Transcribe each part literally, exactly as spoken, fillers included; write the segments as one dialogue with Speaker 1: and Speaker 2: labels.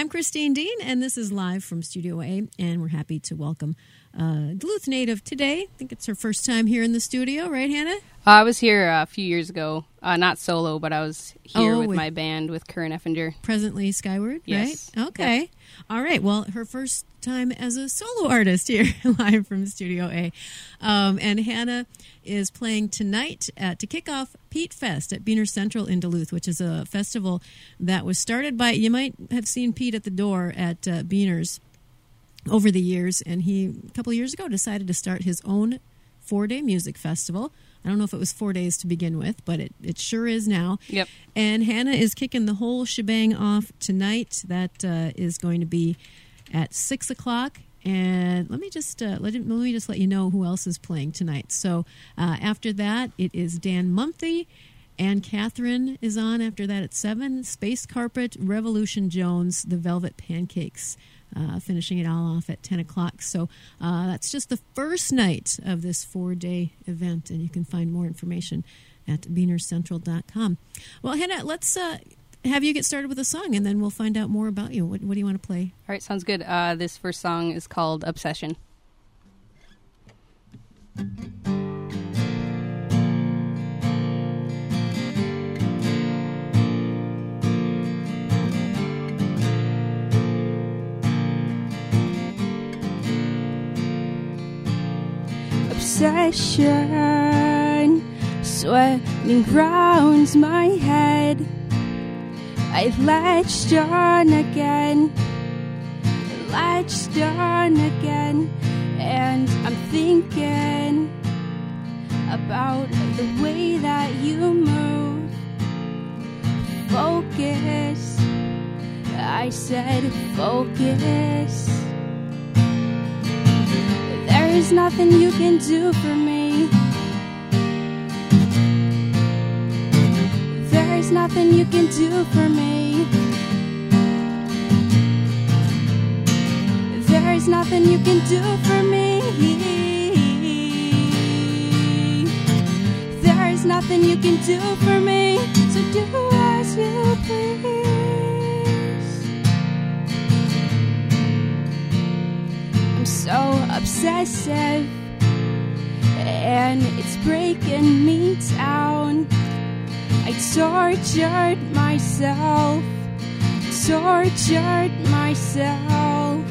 Speaker 1: I'm Christine Dean, and this is live from Studio A, and we're happy to welcome uh, Duluth native today. I think it's her first time here in the studio, right, Hannah?
Speaker 2: Uh, I was here uh, a few years ago, uh, not solo, but I was here
Speaker 1: Oh,
Speaker 2: with,
Speaker 1: with-
Speaker 2: my band with Curran Effinger.
Speaker 1: Presently Skyward,
Speaker 2: Yes.
Speaker 1: right? Okay.
Speaker 2: Yep.
Speaker 1: All right. Well, her first time as a solo artist here live from Studio A. Um, and Hannah is playing tonight at, to kick off Pete Fest at Beaner Central in Duluth, which is a festival that was started by, you might have seen Pete at the door at uh, Beaner's over the years, and he, a couple of years ago, decided to start his own four-day music festival. I don't know if it was four days to begin with, but it, it sure is now.
Speaker 2: Yep.
Speaker 1: And Hannah is kicking the whole shebang off tonight. That uh, is going to be at six o'clock. And let me just uh, let, let me just let you know who else is playing tonight. So uh, after that, it is Dan Munthy, and Catherine is on after that at seven. Space Carpet, Revolution Jones, The Velvet Pancakes. Uh, finishing it all off at ten o'clock. So uh, that's just the first night of this four-day event, and you can find more information at beaner central dot com. Well, Hannah, let's uh, have you get started with a song, and then we'll find out more about you. What, what do you want to play?
Speaker 2: All right, sounds good. Uh, this first song is called Obsession.
Speaker 3: Obsession sweating round my head. I've latched on again, latched on again, and I'm thinking about the way that you move. Focus, I said focus. There's nothing you can do for me. There's nothing you can do for me. There's nothing you can do for me. There's nothing you can do for me. So do as you please. I'm so obsessive, and it's breaking me down. I tortured myself, tortured myself.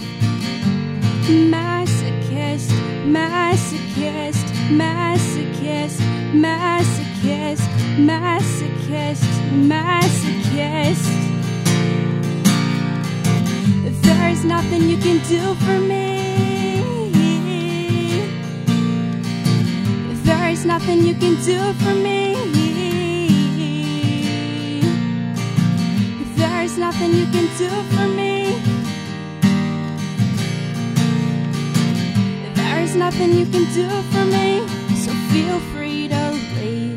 Speaker 3: Masochist, masochist, masochist, masochist, masochist, masochist. There's nothing you can do for me. There's nothing you can do for me. There's nothing you can do for me. There's nothing you can do for me. So feel free to leave.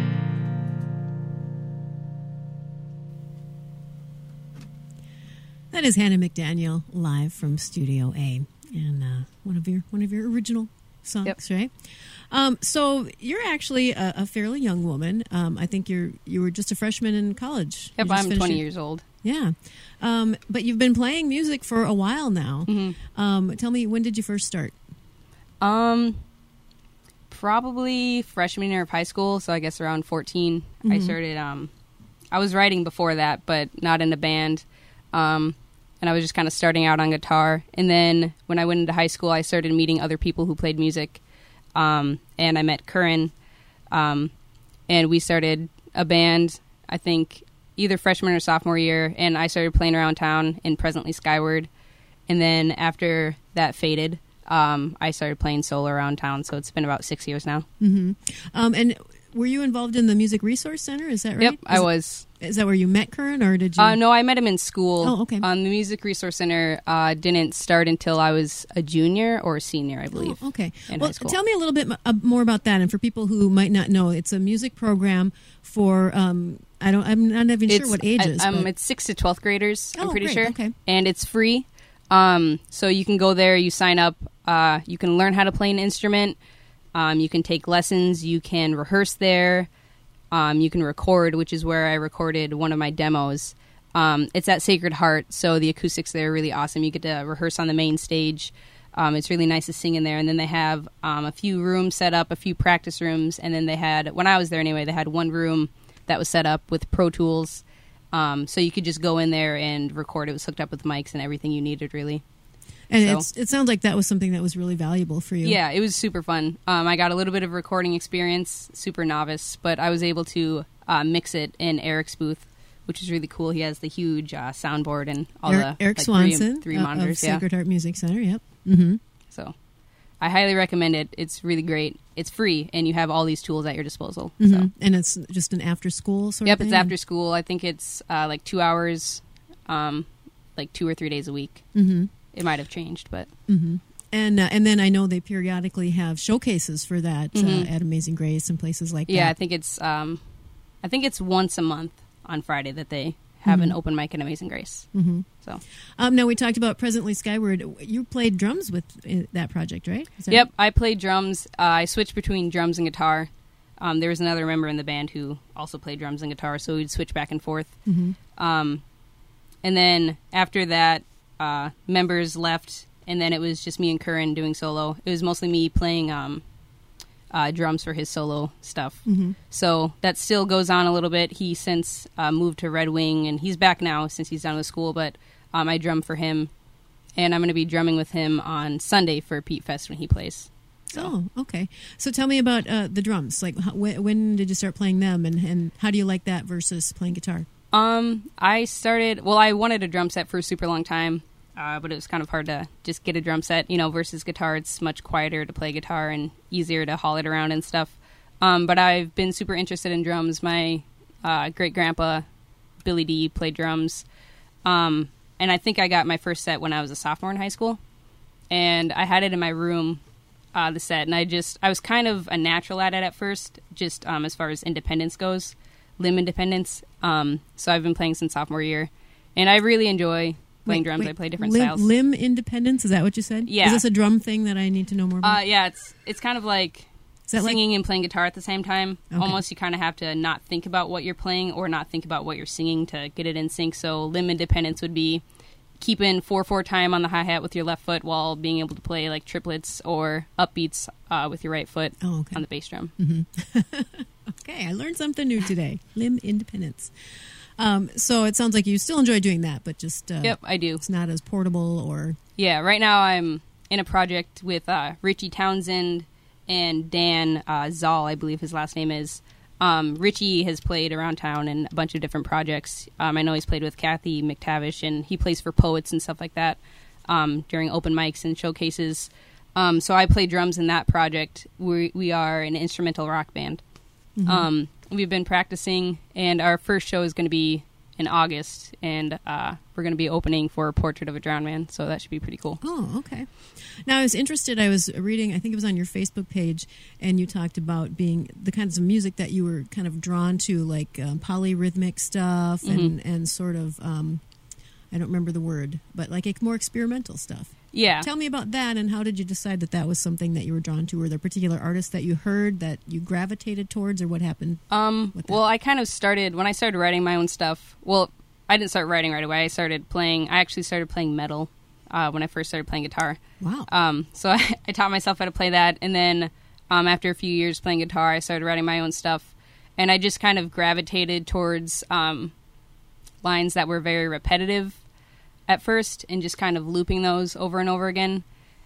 Speaker 1: That is Hannah McDaniel live from Studio A, and uh, one of your one of your original songs,
Speaker 2: Yep.
Speaker 1: right? Um, so you're actually a, a fairly young woman. Um, I think you're you were just a freshman in college.
Speaker 2: Yep,
Speaker 1: You just
Speaker 2: I'm
Speaker 1: finished
Speaker 2: twenty
Speaker 1: your-
Speaker 2: years old.
Speaker 1: Yeah, um, but you've been playing music for a while now.
Speaker 2: Mm-hmm.
Speaker 1: Um, tell me, when did you first start?
Speaker 2: Um, probably freshman year of high school, so I guess around fourteen. I
Speaker 1: Mhm.
Speaker 2: started, um, I was writing before that, but not in a band. Um, and I was just kind of starting out on guitar. And then when I went into high school, I started meeting other people who played music. Um, and I met Curran, um, and we started a band, I think, either freshman or sophomore year, and I started playing around town in Presently Skyward. And then after that faded, um, I started playing solo around town, so it's been about six years now.
Speaker 1: Mm-hmm. Um, and were you involved in the Music Resource Center? Is that right?
Speaker 2: Yep,
Speaker 1: Is
Speaker 2: I
Speaker 1: it-
Speaker 2: was.
Speaker 1: Is that where you met Curran, or did you?
Speaker 2: Uh, no, I met him in school.
Speaker 1: Oh, okay.
Speaker 2: Um, the Music Resource Center uh, didn't start until I was a junior or a senior, I believe.
Speaker 1: Oh, okay.
Speaker 2: in
Speaker 1: Well,
Speaker 2: high school.
Speaker 1: tell me a little bit m- uh, more about that, and for people who might not know, it's a music program for. Um, I don't. I'm not even sure what ages.
Speaker 2: I, um,
Speaker 1: but-
Speaker 2: it's sixth to twelfth graders. I'm
Speaker 1: Oh,
Speaker 2: pretty
Speaker 1: great,
Speaker 2: sure.
Speaker 1: okay.
Speaker 2: And it's free. Um, so you can go there. You sign up. Uh, you can learn how to play an instrument. Um, you can take lessons. You can rehearse there. Um, you can record, which is where I recorded one of my demos. Um, it's at Sacred Heart, so the acoustics there are really awesome. You get to rehearse on the main stage. Um, it's really nice to sing in there. And then they have um, a few rooms set up, a few practice rooms. And then they had, when I was there anyway, they had one room that was set up with Pro Tools. Um, so you could just go in there and record. It was hooked up with mics and everything you needed, really.
Speaker 1: And
Speaker 2: so,
Speaker 1: it's, it sounds like that was something that was really valuable for you.
Speaker 2: Yeah, it was super fun. Um, I got a little bit of recording experience, super novice, but I was able to uh, mix it in Eric's booth, which is really cool. He has the huge uh, soundboard and all
Speaker 1: Eric,
Speaker 2: the
Speaker 1: Eric
Speaker 2: like,
Speaker 1: Swanson
Speaker 2: three, three
Speaker 1: uh,
Speaker 2: monitors.
Speaker 1: of
Speaker 2: Yeah.
Speaker 1: Sacred Heart Music Center. Yep. Mm-hmm.
Speaker 2: So I highly recommend it. It's really great. It's free, and you have all these tools at your disposal.
Speaker 1: Mm-hmm.
Speaker 2: So.
Speaker 1: And it's just an after school sort
Speaker 2: Yep,
Speaker 1: of thing?
Speaker 2: it's after school. I think it's uh, like two hours, um, like two or three days a week.
Speaker 1: Mm-hmm.
Speaker 2: It might have changed, but
Speaker 1: Mm-hmm. And uh, and then I know they periodically have showcases for that
Speaker 2: Mhm.
Speaker 1: uh, at Amazing Grace and places like
Speaker 2: yeah, I
Speaker 1: that.
Speaker 2: think it's um, I think it's once a month on Friday that they have
Speaker 1: Mhm.
Speaker 2: an open mic at Amazing Grace.
Speaker 1: Mm-hmm.
Speaker 2: So
Speaker 1: Um, now we talked about Presently Skyward. You played drums with uh, that project, right? Is that
Speaker 2: yep,
Speaker 1: right?
Speaker 2: I played drums. Uh, I switched between drums and guitar. Um, there was another member in the band who also played drums and guitar, so we'd switch back and forth.
Speaker 1: Mhm.
Speaker 2: Um, and then after that, uh, members left, and then it was just me and Curran doing solo. It was mostly me playing um, uh, drums for his solo stuff.
Speaker 1: Mhm.
Speaker 2: So that still goes on a little bit. He since uh, moved to Red Wing, and he's back now since he's done with school, but um, I drum for him, and I'm going to be drumming with him on Sunday for Pete Fest when he plays. So.
Speaker 1: Oh, okay. So tell me about uh, the drums. Like, how, when, when did you start playing them, and, and how do you like that versus playing guitar?
Speaker 2: Um, I started, well, I wanted a drum set for a super long time, uh, but it was kind of hard to just get a drum set, you know, versus guitar. It's much quieter to play guitar and easier to haul it around and stuff. Um, but I've been super interested in drums. My uh, great-grandpa, Billy D, played drums. Um, and I think I got my first set when I was a sophomore in high school. And I had it in my room, uh, the set. And I just, I was kind of a natural at it at first, just um, as far as independence goes. Limb independence. Um, so I've been playing since sophomore year, and I really enjoy playing
Speaker 1: Wait,
Speaker 2: drums.
Speaker 1: wait,
Speaker 2: I play different
Speaker 1: limb,
Speaker 2: styles.
Speaker 1: Limb independence, is that what you said?
Speaker 2: Yeah.
Speaker 1: Is this a drum thing that I need to know more about?
Speaker 2: Uh, yeah, it's it's kind of like
Speaker 1: Is that like-
Speaker 2: singing and playing guitar at the same time.
Speaker 1: Okay.
Speaker 2: Almost, you kind of have to not think about what you're playing or not think about what you're singing to get it in sync. So limb independence would be keeping four four time on the hi hat with your left foot while being able to play like triplets or upbeats uh, with your right foot
Speaker 1: Oh, okay.
Speaker 2: on the bass drum.
Speaker 1: Okay, I learned something new today. Limb independence. Um, so it sounds like you still enjoy doing that, but just uh,
Speaker 2: Yep, I do.
Speaker 1: it's not as portable or...
Speaker 2: Yeah, right now I'm in a project with uh, Richie Townsend and Dan uh, Zoll, I believe his last name is. Um, Richie has played around town in a bunch of different projects. Um, I know he's played with Kathy McTavish, and he plays for Poets and stuff like that um, during open mics and showcases. Um, so I play drums in that project. We, we are an instrumental rock band.
Speaker 1: Mhm.
Speaker 2: Um, we've been practicing, and our first show is going to be in August, and uh, we're going to be opening for Portrait of a Drowned Man, so that should be pretty cool.
Speaker 1: Oh, okay. Now, I was interested, I was reading, I think it was on your Facebook page, and you talked about being the kinds of music that you were kind of drawn to, like um, polyrhythmic stuff and, and sort of, um, I don't remember the word, but like more experimental stuff.
Speaker 2: Yeah.
Speaker 1: Tell me about that, and how did you decide that that was something that you were drawn to? Were there particular artists that you heard that you gravitated towards, or what happened?
Speaker 2: Um,
Speaker 1: with that?
Speaker 2: well, I kind of started, when I started writing my own stuff, well, I didn't start writing right away. I started playing, I actually started playing metal uh, when I first started playing guitar.
Speaker 1: Wow.
Speaker 2: Um, so I, I taught myself how to play that, and then um, after a few years playing guitar, I started writing my own stuff, and I just kind of gravitated towards um, lines that were very repetitive at first, and just kind of looping those over and over again.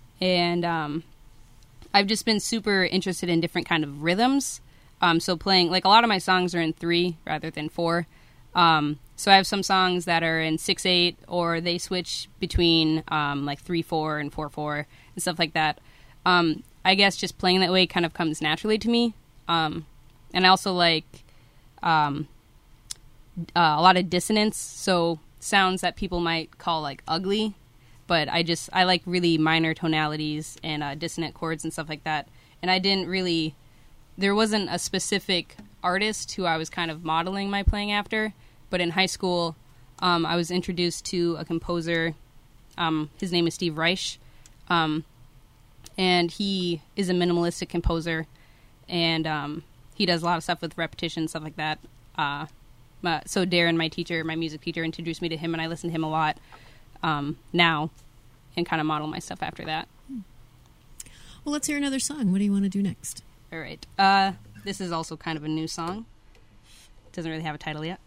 Speaker 2: And um, I've just been super interested in different kind of rhythms. Um, so playing, like a lot of my songs are in three rather than four. Um, so I have some songs that are in six eight, or they switch between um, like three four and four four and stuff like that. Um, I guess just playing that way kind of comes naturally to me. Um, and I also like um, uh, a lot of dissonance, so sounds that people might call like ugly, but I just I like really minor tonalities and uh, dissonant chords and stuff like that. And I didn't really, there wasn't a specific artist who I was kind of modeling my playing after, but in high school um, I was introduced to a composer. Um, his name is Steve Reich, um, and he is a minimalistic composer, and um, he does a lot of stuff with repetition, stuff like that. Uh, my, so Darren, my teacher, my music teacher, introduced me to him, and I listen to him a lot um, now, and kind of model my stuff after that.
Speaker 1: Well, let's hear another song. What do you want to do next?
Speaker 2: All right. Uh, this is also kind of a new song. Doesn't really have a title yet.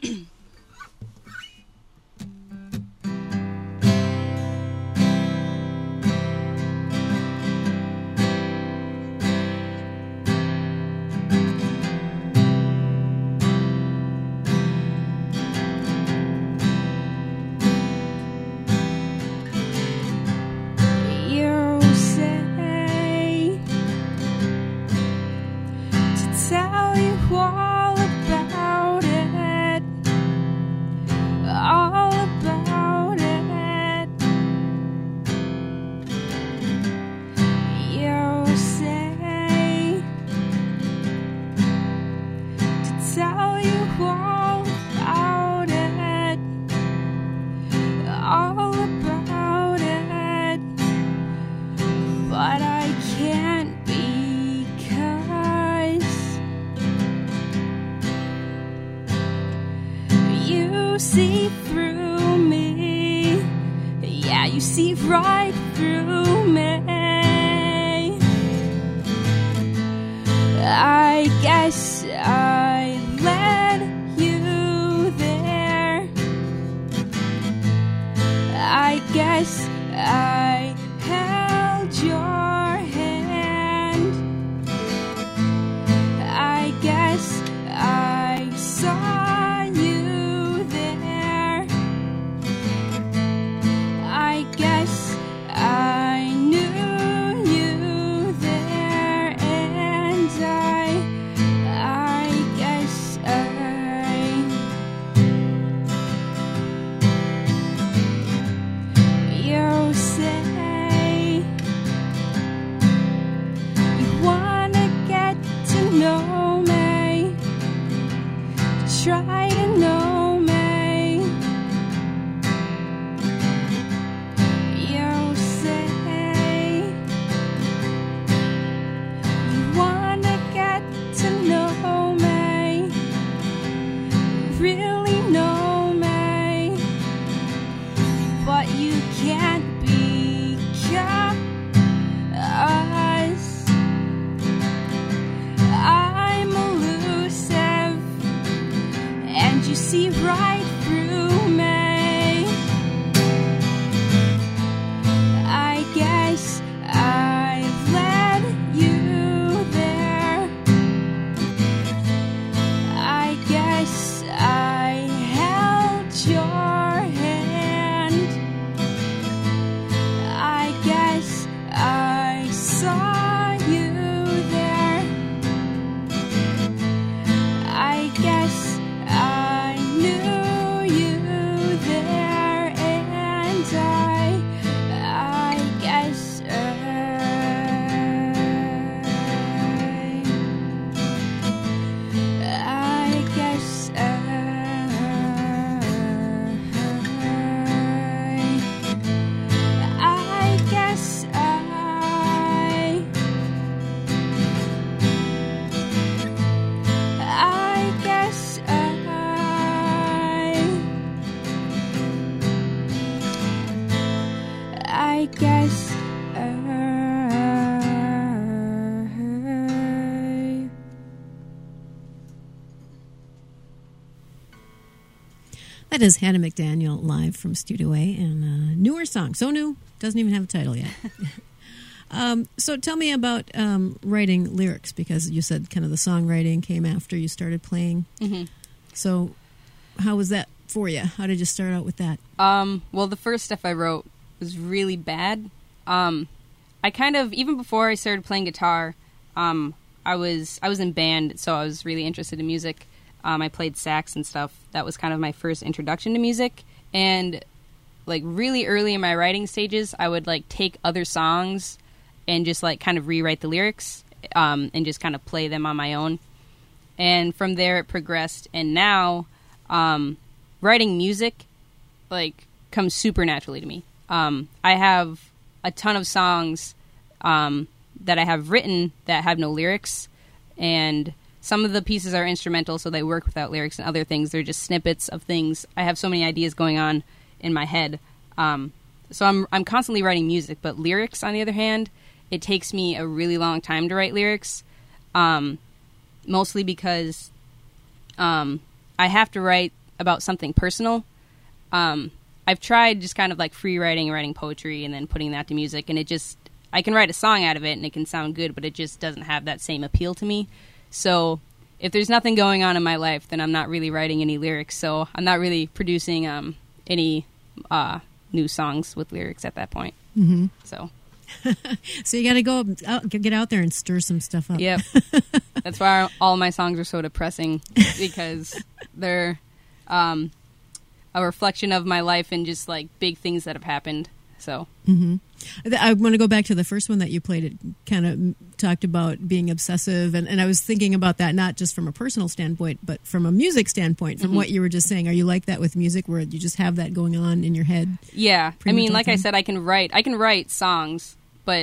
Speaker 3: See through me, yeah, you see right through me. I guess I led you there. I guess I held your hand. I guess I saw try to know me. You say you wanna get to know me, really know me, but you can't because I'm elusive. And you see right through me. I guess I led you there. I guess I held your hand. I guess I saw you there. I guess I knew you there, and I, I guess I, I guess I, I guess I, I guess I. I guess I...
Speaker 1: That is Hannah McDaniel live from Studio A, and a newer song. So new, doesn't even have a title yet. um, so tell me about um, writing lyrics, because you said kind of the songwriting came after you started playing.
Speaker 2: Mm-hmm.
Speaker 1: So how was that for you? How did you start out with that?
Speaker 2: Um, well, the first stuff I wrote was really bad. Um, I kind of, even before I started playing guitar, um, I was I was in band, so I was really interested in music. Um, I played sax and stuff. That was kind of my first introduction to music. And like really early in my writing stages, I would like take other songs and just like kind of rewrite the lyrics um, and just kind of play them on my own. And from there it progressed. And now um, writing music like comes super naturally to me. Um, I have a ton of songs um, that I have written that have no lyrics, and some of the pieces are instrumental, so they work without lyrics, and other things they're just snippets of things. I have so many ideas going on in my head, um, so I'm I'm constantly writing music. But lyrics, on the other hand, it takes me a really long time to write lyrics, um, mostly because um, I have to write about something personal. Um, I've tried just kind of like free writing, writing poetry, and then putting that to music, and it just I can write a song out of it, and it can sound good, but it just doesn't have that same appeal to me. So if there's nothing going on in my life, then I'm not really writing any lyrics. So I'm not really producing um, any uh, new songs with lyrics at that point.
Speaker 1: Mm-hmm.
Speaker 2: So,
Speaker 1: so you got to go out, get out there and stir some stuff up.
Speaker 2: Yep. That's why all my songs are so depressing, because they're um, a reflection of my life and just like big things that have happened. So.
Speaker 1: Mm-hmm. I want to go back to the first one that you played. It kind of talked about being obsessive, and, and I was thinking about that not just from a personal standpoint, but from a music standpoint, from mm-hmm. what you were just saying. Are you like that with music, where you just have that going on in your head?
Speaker 2: Yeah. I mean, like I said, I can write I can write songs, but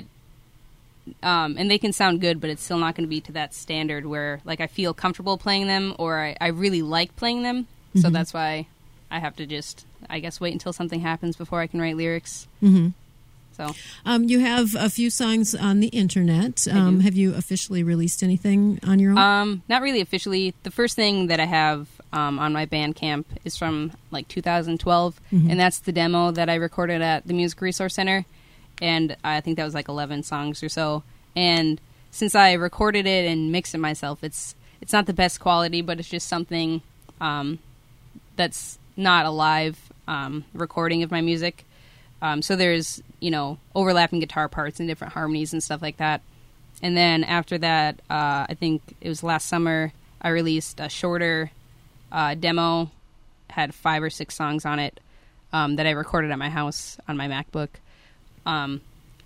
Speaker 2: um, and they can sound good, but it's still not going to be to that standard where like I feel comfortable playing them, or I, I really like playing them. Mm-hmm. So that's why I have to just, I guess, wait until something happens before I can write lyrics.
Speaker 1: Mm-hmm.
Speaker 2: So,
Speaker 1: um, you have a few songs on the internet. Um, have you officially released anything on your own?
Speaker 2: Um, not really officially. The first thing that I have um, on my Bandcamp is from like two thousand twelve, mm-hmm. and that's the demo that I recorded at the Music Resource Center. And I think that was like eleven songs or so. And since I recorded it and mixed it myself, it's it's not the best quality, but it's just something um, that's not a live um, recording of my music. Um, so there's, you know, overlapping guitar parts and different harmonies and stuff like that. And then after that, uh, I think it was last summer, I released a shorter uh, demo, had five or six songs on it um, that I recorded at my house on my MacBook. Um,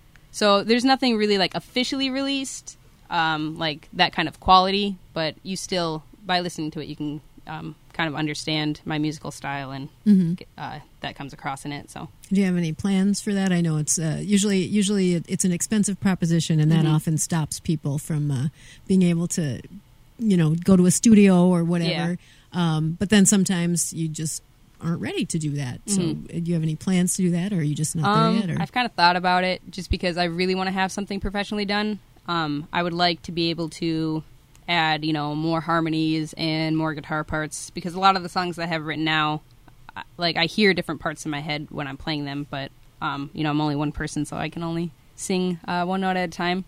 Speaker 2: so there's nothing really like officially released, um, like that kind of quality, but you still, by listening to it, you can um, kind of understand my musical style, and mm-hmm. uh, that comes across in it. So,
Speaker 1: do you have any plans for that? I know it's uh, usually usually it's an expensive proposition, and that mm-hmm. often stops people from uh, being able to, you know, go to a studio or whatever. Yeah. Um, but then sometimes you just aren't ready to do that. So, mm-hmm. do you have any plans to do that, or are you just not
Speaker 2: um,
Speaker 1: there yet? Or?
Speaker 2: I've kind of thought about it, just because I really want to have something professionally done. Um, I would like to be able to add, you know, more harmonies and more guitar parts, because a lot of the songs I have written now, like I hear different parts in my head when I'm playing them, but um, you know, I'm only one person, so I can only sing uh, one note at a time.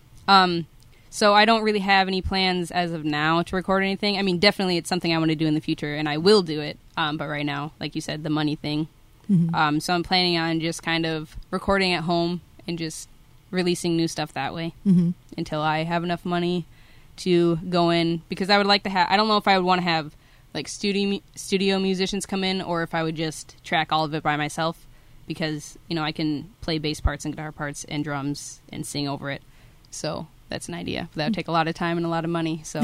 Speaker 2: Um, so I don't really have any plans as of now to record anything. I mean, definitely it's something I want to do in the future, and I will do it. Um, but right now, like you said, the money thing. Mm-hmm. Um, so I'm planning on just kind of recording at home and just releasing new stuff that way mm-hmm. until I have enough money to go in, because I would like to have, I don't know if I would want to have like studio studio musicians come in, or if I would just track all of it by myself, because, you know, I can play bass parts and guitar parts and drums and sing over it. So that's an idea. That would take a lot of time and a lot of money. So,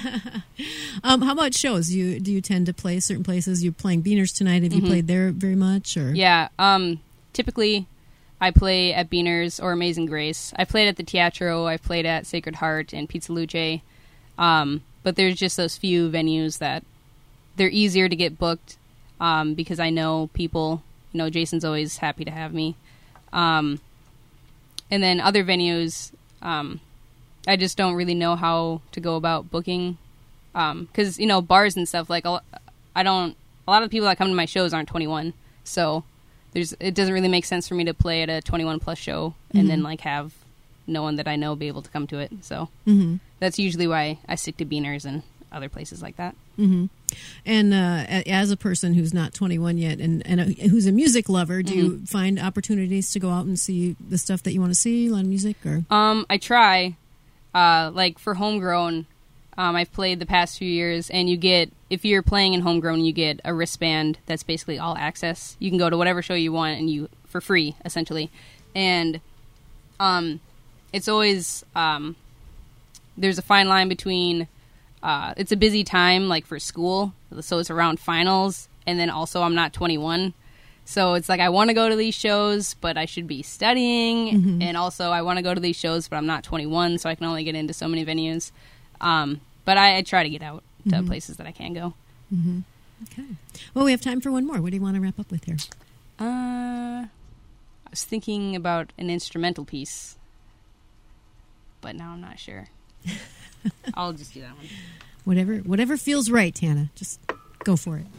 Speaker 1: um, how about shows? Do you do you tend to play certain places? You're playing Beaners tonight. Have you mm-hmm. played there very much? Or
Speaker 2: yeah, um, typically I play at Beaners or Amazing Grace. I played at the Teatro. I played at Sacred Heart and Pizza Luce. Um, but there's just those few venues that they're easier to get booked um, because I know people. You know, Jason's always happy to have me. Um, and then other venues, um, I just don't really know how to go about booking. Because, um, you know, bars and stuff, like, I don't, a lot of the people that come to my shows aren't twenty-one. So there's, it doesn't really make sense for me to play at a twenty-one plus show mm-hmm. and then, like, have no one that I know be able to come to it. So mm-hmm. that's usually why I stick to Beaners and other places like that. Mm-hmm.
Speaker 1: And uh, as a person who's not twenty-one yet, and, and a, who's a music lover, do mm-hmm. you find opportunities to go out and see the stuff that you want to see, a lot of music? Or
Speaker 2: um, I try. Uh, like for Homegrown, um, I've played the past few years, and you get, if you're playing in Homegrown, you get a wristband that's basically all access. You can go to whatever show you want, and you for free, essentially. And um, it's always, um, there's a fine line between, uh, it's a busy time, like for school, so it's around finals, and then also I'm not twenty-one. So it's like I want to go to these shows, but I should be studying. Mm-hmm. And also I want to go to these shows, but I'm not twenty-one, so I can only get into so many venues. Um, but I, I try to get out to
Speaker 1: Mhm.
Speaker 2: places that I can go.
Speaker 1: Mm-hmm. Okay. Well, we have time for one more. What do you want to wrap up with here?
Speaker 2: Uh, I was thinking about an instrumental piece, but now I'm not sure. I'll just do that one.
Speaker 1: Whatever, whatever feels right, Hannah. Just go for it.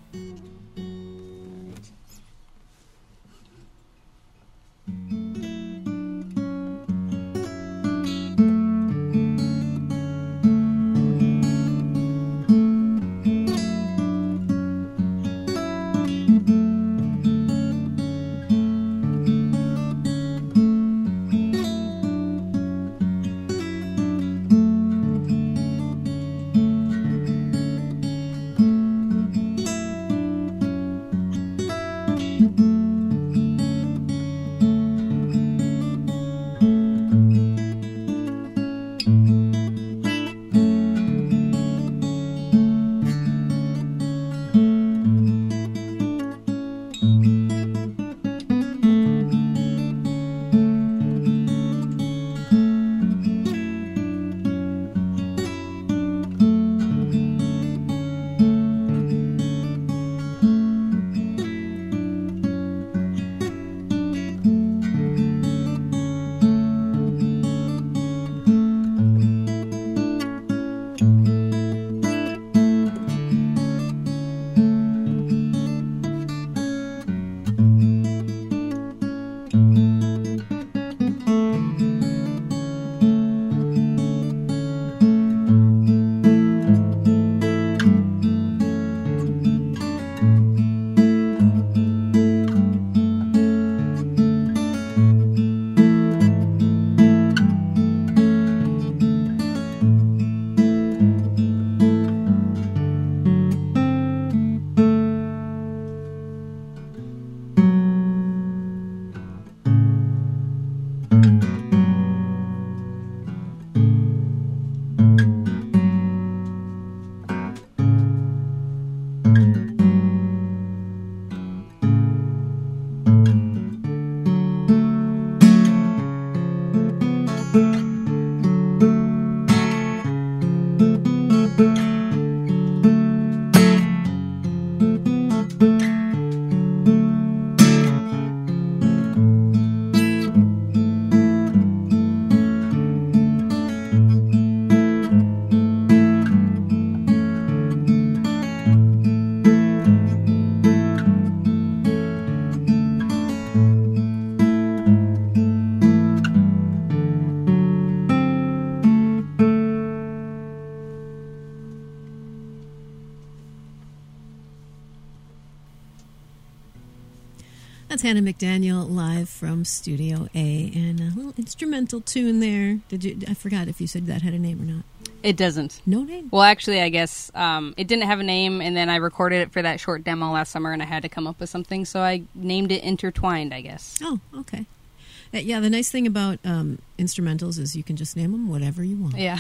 Speaker 1: That's Hannah McDaniel live from Studio A, and a little instrumental tune there. Did you? I forgot if you said that had a name or not.
Speaker 2: It doesn't.
Speaker 1: No name.
Speaker 2: Well, actually, I guess um, it didn't have a name, and then I recorded it for that short demo last summer, and I had to come up with something, so I named it Intertwined, I guess.
Speaker 1: Oh, okay. Uh, yeah, the nice thing about um, instrumentals is you can just name them whatever you want.
Speaker 2: Yeah.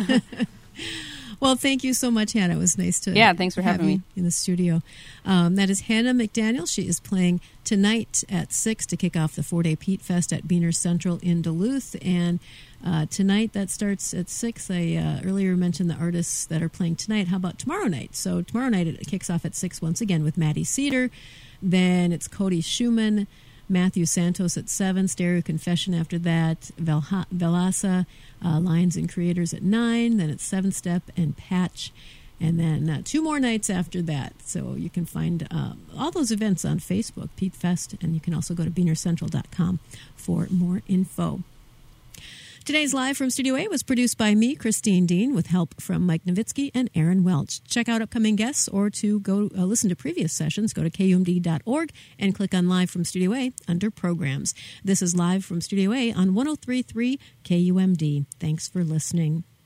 Speaker 1: Well, thank you so much, Hannah. It was nice to
Speaker 2: yeah, thanks for
Speaker 1: have
Speaker 2: having
Speaker 1: you
Speaker 2: me
Speaker 1: in the studio. Um, that is Hannah McDaniel. She is playing tonight at six to kick off the four-day Pete Fest at Beaner Central in Duluth. And uh, tonight, that starts at six. I uh, earlier mentioned the artists that are playing tonight. How about tomorrow night? So tomorrow night, it kicks off at six once again with Maddie Cedar. Then it's Cody Schumann, Matthew Santos at seven, Stereo Confession after that, Velha- Velasa, uh, Lions and Creators at nine, then it's Seven Step and Patch, and then uh, two more nights after that. So you can find uh, all those events on Facebook, Pete Fest, and you can also go to beaner central dot com for more info. Today's Live from Studio A was produced by me, Christine Dean, with help from Mike Nowitzki and Aaron Welch. Check out upcoming guests or to go uh, listen to previous sessions, go to K U M D dot org and click on Live from Studio A under Programs. This is Live from Studio A on one oh three point three K U M D. Thanks for listening.